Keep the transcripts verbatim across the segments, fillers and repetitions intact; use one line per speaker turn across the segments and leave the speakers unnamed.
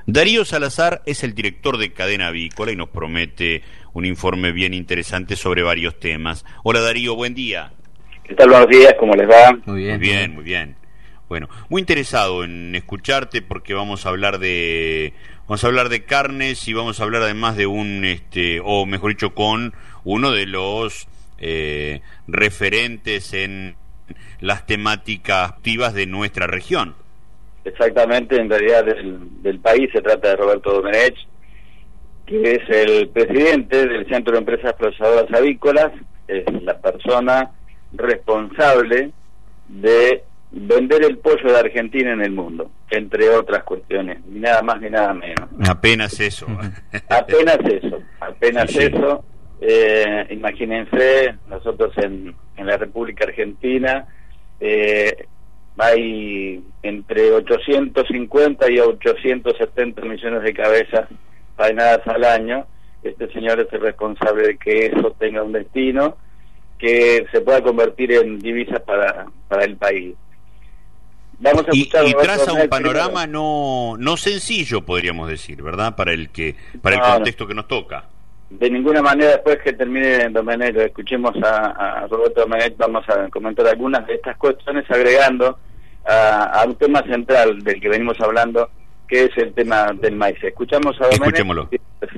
Darío Salazar es el director de Cadena Avícola y nos promete un informe bien interesante sobre varios temas. Hola Darío, buen día.
¿Qué tal? Buenos días, ¿cómo les va?
Muy bien, muy bien, muy bien. Bueno, muy interesado en escucharte porque vamos a hablar de vamos a hablar de carnes y vamos a hablar además de un este o mejor dicho con uno de los eh, referentes en las temáticas activas de nuestra región.
Exactamente, en realidad del, del país se trata de Roberto Domenech, que es el presidente del Centro de Empresas Procesadoras Avícolas, es la persona responsable de vender el pollo de Argentina en el mundo, entre otras cuestiones, ni nada más ni nada menos.
Apenas eso.
Apenas eso, apenas
sí, sí.
eso. Eh, imagínense, nosotros en, en la República Argentina eh, hay entre ochocientos cincuenta y ochocientos setenta millones de cabezas faenadas al año. Este señor es el responsable de que eso tenga un destino que se pueda convertir en divisas para, para el país. Vamos a
y, y traza un panorama
primero.
no no sencillo, podríamos decir, ¿verdad? Para el que para el
no,
contexto no. que nos toca.
De ninguna manera, después que termine Domenech, escuchemos a, a Roberto Domenech, vamos a comentar algunas de estas cuestiones, agregando a, a un tema central del que venimos hablando, que es el tema del maíz. Escuchamos a Domenech.
Escuchémoslo.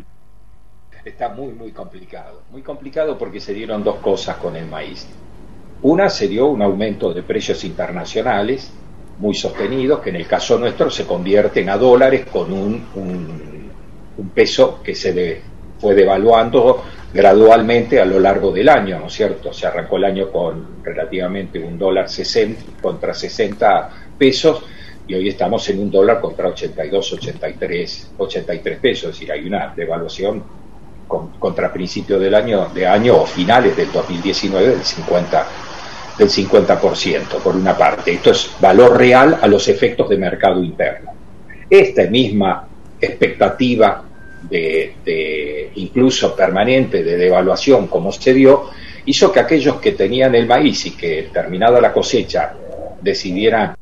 Está muy, muy complicado. Muy complicado porque se dieron dos cosas con el maíz. Una, se dio un aumento de precios internacionales muy sostenidos, que en el caso nuestro se convierten a dólares con un, un, un peso que se de, fue devaluando gradualmente a lo largo del año, ¿no es cierto? Se arrancó el año con relativamente un dólar sesenta contra sesenta pesos y hoy estamos en un dólar contra ochenta y dos, ochenta y tres, ochenta y tres pesos, es decir, hay una devaluación con, contra principio del año, de año o finales del dos mil diecinueve del cincuenta del cincuenta por ciento, por una parte. Esto es valor real a los efectos de mercado interno. Esta misma expectativa de, de incluso permanente de devaluación como se dio, hizo que aquellos que tenían el maíz y que terminada la cosecha decidieran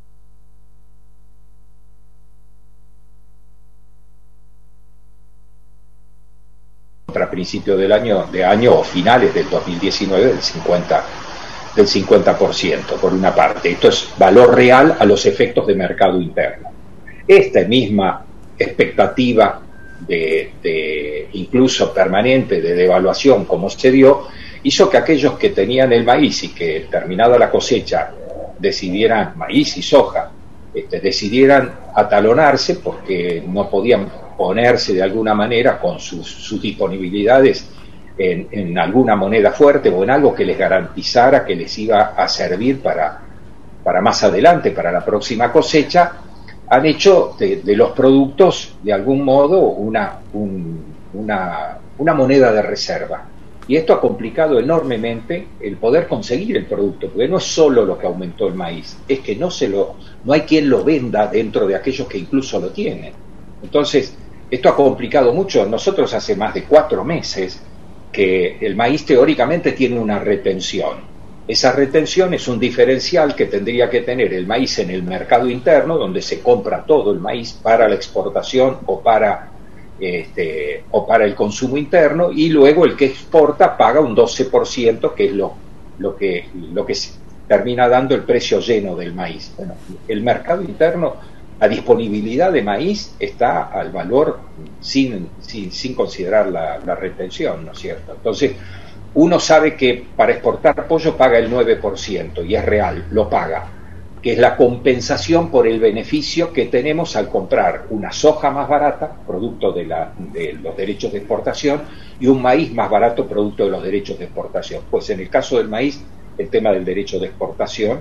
contra principio del año, de año o finales del dos mil diecinueve del cincuenta del cincuenta por ciento, por una parte. Esto es valor real a los efectos de mercado interno. Esta misma expectativa de, de incluso permanente de devaluación como se dio, hizo que aquellos que tenían el maíz y que terminada la cosecha decidieran, maíz y soja, este, decidieran atalonarse porque no podían ponerse de alguna manera con sus, sus disponibilidades En, en alguna moneda fuerte o en algo que les garantizara que les iba a servir para, para más adelante, para la próxima cosecha, han hecho de, de los productos de algún modo una, un, una, una moneda de reserva. Y esto ha complicado enormemente el poder conseguir el producto, porque no es solo lo que aumentó el maíz, es que no, se lo, no hay quien lo venda dentro de aquellos que incluso lo tienen. Entonces, esto ha complicado mucho. Nosotros hace más de cuatro meses que el maíz teóricamente tiene una retención. Esa retención es un diferencial que tendría que tener el maíz en el mercado interno, donde se compra todo el maíz para la exportación o para, este, o para el consumo interno, y luego el que exporta paga un doce por ciento, que es lo, lo, que, lo que termina dando el precio lleno del maíz. Bueno, el mercado interno, la disponibilidad de maíz está al valor sin, sin, sin considerar la, la retención, ¿no es cierto? Entonces, uno sabe que para exportar pollo paga el nueve por ciento, y es real, lo paga, que es la compensación por el beneficio que tenemos al comprar una soja más barata, producto de, la, de los derechos de exportación, y un maíz más barato, producto de los derechos de exportación. Pues en el caso del maíz, el tema del derecho de exportación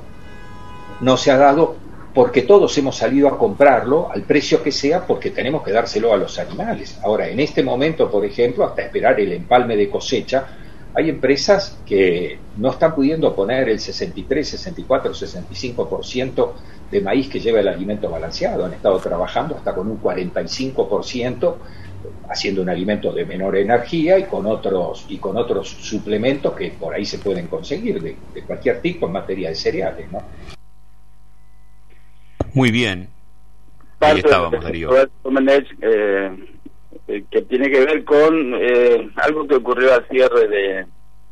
no se ha dado, porque todos hemos salido a comprarlo al precio que sea, porque tenemos que dárselo a los animales. Ahora, en este momento, por ejemplo, hasta esperar el empalme de cosecha, hay empresas que no están pudiendo poner el sesenta y tres, sesenta y cuatro, sesenta y cinco por ciento de maíz que lleva el alimento balanceado. Han estado trabajando hasta con un cuarenta y cinco por ciento, haciendo un alimento de menor energía y con otros y con otros suplementos que por ahí se pueden conseguir de, de cualquier tipo en materia de cereales, ¿no?
Muy bien.
parte
Ahí estábamos, Darío.
Domenech, eh, que tiene que ver con eh, algo que ocurrió al cierre de,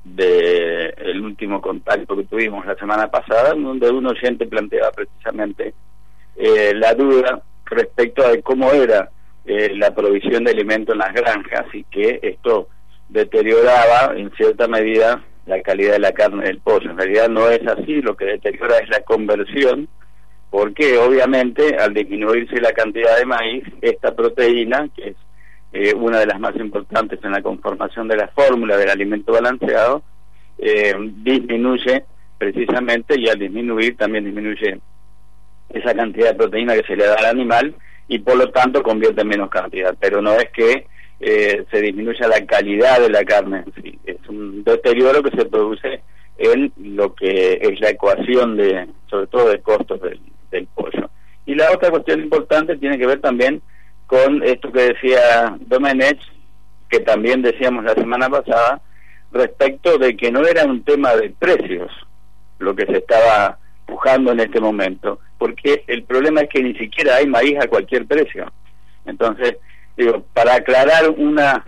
de el último contacto que tuvimos la semana pasada, donde un oyente planteaba precisamente eh, la duda respecto a cómo era eh, la provisión de alimentos en las granjas y que esto deterioraba en cierta medida la calidad de la carne del pollo. En realidad no es así, lo que deteriora es la conversión, porque obviamente al disminuirse la cantidad de maíz, esta proteína, que es eh, una de las más importantes en la conformación de la fórmula del alimento balanceado, eh, disminuye precisamente, y al disminuir también disminuye esa cantidad de proteína que se le da al animal y por lo tanto convierte en menos cantidad, pero no es que eh, se disminuya la calidad de la carne en sí, es un deterioro que se produce en lo que es la ecuación de, sobre todo de costos del, del pollo. Y la otra cuestión importante tiene que ver también con esto que decía Domenech, que también decíamos la semana pasada, respecto de que no era un tema de precios lo que se estaba pujando en este momento, porque el problema es que ni siquiera hay maíz a cualquier precio. Entonces, digo, para aclarar una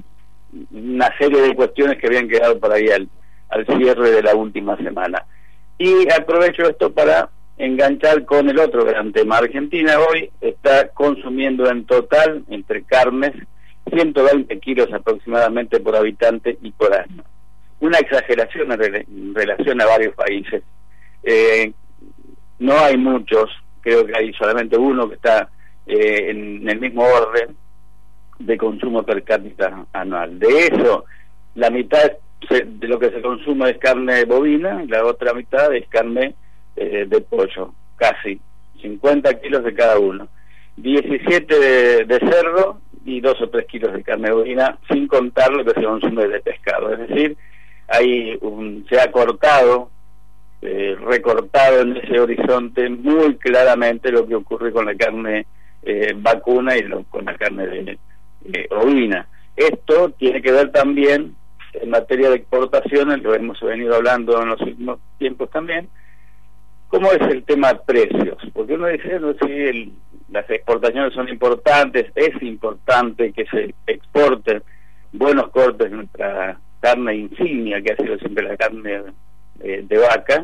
una serie de cuestiones que habían quedado por ahí al, al cierre de la última semana. Y aprovecho esto para enganchar con el otro gran tema. Argentina hoy está consumiendo en total, entre carnes, ciento veinte kilos aproximadamente por habitante y por año. Una exageración en, re en relación a varios países. Eh, no hay muchos, creo que hay solamente uno que está eh, en, en el mismo orden de consumo per cápita anual. De eso, la mitad se, de lo que se consume es carne bovina y la otra mitad es carne eh, de pollo, casi cincuenta kilos de cada uno, diecisiete de, de cerdo y dos o tres kilos de carne bovina, sin contar lo que se consume de pescado. Es decir, hay un, se ha cortado, eh, recortado en ese horizonte muy claramente lo que ocurre con la carne eh, vacuna y lo, con la carne de eh, ovina. Esto tiene que ver también en materia de exportaciones, lo hemos venido hablando en los últimos tiempos también, cómo es el tema de precios, porque uno dice, no sé, si el, las exportaciones son importantes, es importante que se exporten buenos cortes de nuestra carne insignia, que ha sido siempre la carne eh, de vaca.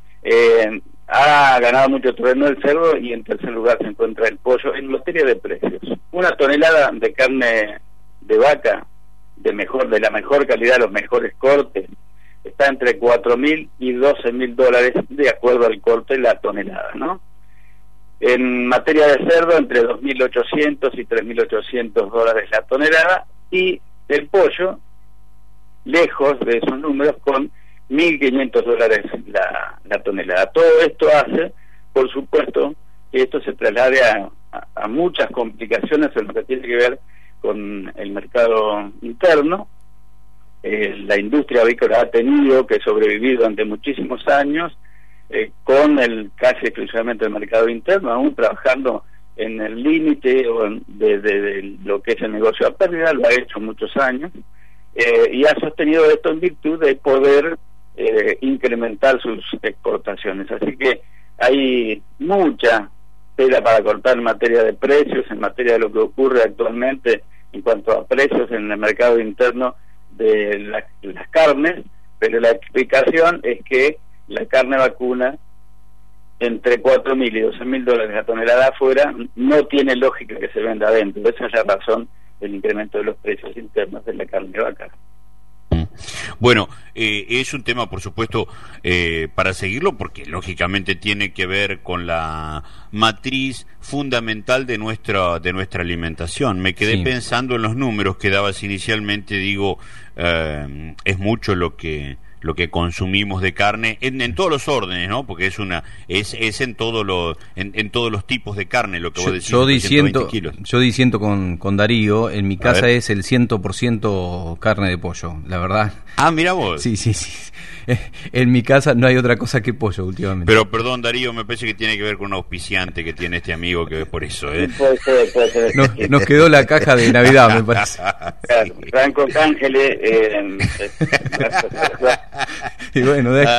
Eh, ha ganado mucho terreno el cerdo y en tercer lugar se encuentra el pollo. En materia de precios, una tonelada de carne de vaca de mejor, de la mejor calidad, los mejores cortes, está entre cuatro mil y doce mil dólares de acuerdo al corte la tonelada, ¿no? En materia de cerdo, entre dos mil ochocientos y tres mil ochocientos dólares la tonelada, y el pollo lejos de esos números, con mil quinientos dólares la, la tonelada. Todo esto hace, por supuesto, que esto se traslade a, a, a muchas complicaciones en lo que tiene que ver con el mercado interno. Eh, la industria avícola ha tenido que sobrevivir durante muchísimos años eh, con el casi exclusivamente el mercado interno, aún trabajando en el límite de, de, de lo que es el negocio a pérdida, lo ha hecho muchos años, eh, y ha sostenido esto en virtud de poder eh, incrementar sus exportaciones. Así que hay mucha tela para cortar en materia de precios, en materia de lo que ocurre actualmente en cuanto a precios en el mercado interno de la, las carnes, pero la explicación es que la carne vacuna entre cuatro mil y doce mil dólares la tonelada afuera no tiene lógica que se venda adentro. Esa es la razón del incremento de los precios internos de la carne de vaca.
Bueno, eh, es un tema, por supuesto, eh, para seguirlo, porque lógicamente tiene que ver con la matriz fundamental de nuestra de nuestra alimentación. Me quedé sí. pensando en los números que dabas inicialmente. Digo, eh, es mucho lo que lo que consumimos de carne en, en todos los órdenes, ¿no? Porque es una es es en todo lo en, en todos los tipos de carne lo que
yo,
vos decís.
Yo diciendo yo diciendo con con Darío, en mi casa es el cien por ciento carne de pollo, la verdad.
Ah, mira vos.
Sí, sí, sí. En mi casa no hay otra cosa que pollo últimamente.
Pero perdón, Darío, me parece que tiene que ver con un auspiciante que tiene este amigo, que es por eso, ¿eh?
Puede ser, puede ser.
Nos, nos quedó la caja de Navidad, me parece.
Claro, Franco Cángele. Eh,
y bueno, de...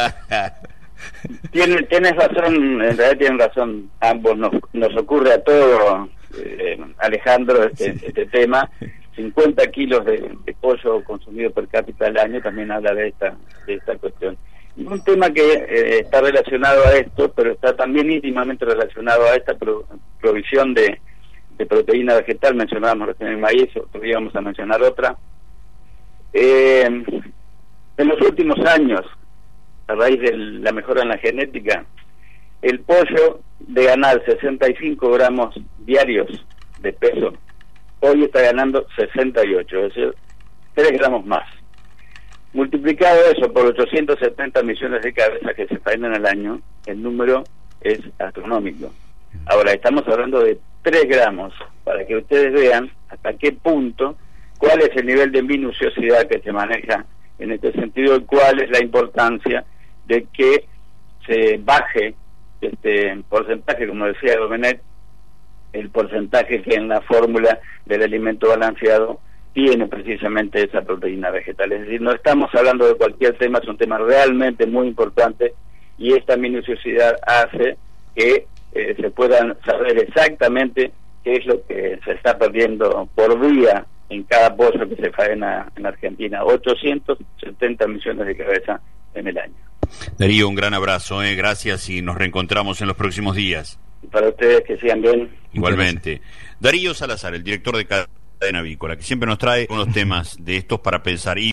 Tienes, tienes razón, en realidad tienen razón ambos. Nos, nos ocurre a todos eh, Alejandro, este, este tema. cincuenta kilos de, de pollo consumido per cápita al año también habla de esta, de esta cuestión. Y un tema que eh, está relacionado a esto, pero está también íntimamente relacionado a esta pro, provisión de, de proteína vegetal, mencionábamos recién el maíz, otro día vamos a mencionar otra. Eh, en los últimos años, a raíz de la mejora en la genética, el pollo de ganar sesenta y cinco gramos diarios de peso, hoy está ganando sesenta y ocho, es decir, tres gramos más. Multiplicado eso por ochocientos setenta millones de cabezas que se faenan al año, el número es astronómico. Ahora, estamos hablando de tres gramos, para que ustedes vean hasta qué punto, cuál es el nivel de minuciosidad que se maneja en este sentido, y cuál es la importancia de que se baje este porcentaje, como decía Domenech, el porcentaje que en la fórmula del alimento balanceado tiene precisamente esa proteína vegetal. Es decir, no estamos hablando de cualquier tema, es un tema realmente muy importante, y esta minuciosidad hace que eh, se puedan saber exactamente qué es lo que se está perdiendo por día en cada pollo que se faena en Argentina. ochocientos setenta millones de cabezas en el año.
Darío, un gran abrazo, eh, gracias, y nos reencontramos en los próximos días.
Para ustedes, que sigan bien.
Igualmente. Darío Salazar, el director de Cadena Avícola, que siempre nos trae unos temas de estos para pensar. Y